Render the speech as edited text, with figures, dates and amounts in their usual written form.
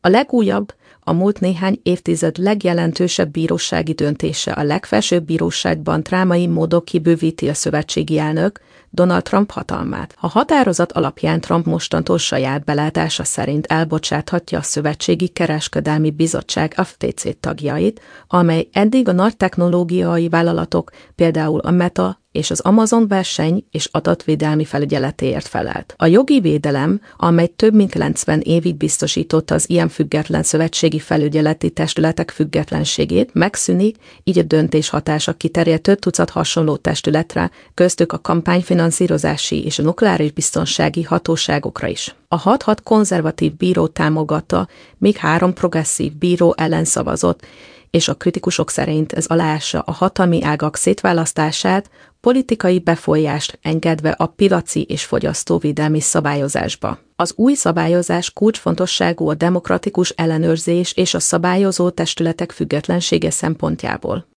A legújabb, a múlt néhány évtized legjelentősebb bírósági döntése a legfelsőbb bíróságban drámai módon kibővíti a szövetségi elnök, Donald Trump hatalmát. A határozat alapján Trump mostantól saját belátása szerint elbocsáthatja a Szövetségi Kereskedelmi Bizottság FTC tagjait, amely eddig a nagy technológiai vállalatok, például a Meta és az Amazon verseny és adatvédelmi felügyeletéért felelt. A jogi védelem, amely több mint 90 évig biztosította az ilyen független szövetségi felügyeleti testületek függetlenségét, megszűnik, így a döntés hatása kiterjed több tucat hasonló testületre, köztük a kampányfinanszírozási és a nukleáris biztonsági hatóságokra is. A 6 konzervatív bíró támogatta, míg 3 progresszív bíró ellen szavazott, és a kritikusok szerint ez aláássa a hatalmi ágak szétválasztását, politikai befolyást engedve a piaci és fogyasztóvédelmi szabályozásba. Az új szabályozás kulcsfontosságú a demokratikus ellenőrzés és a szabályozó testületek függetlensége szempontjából.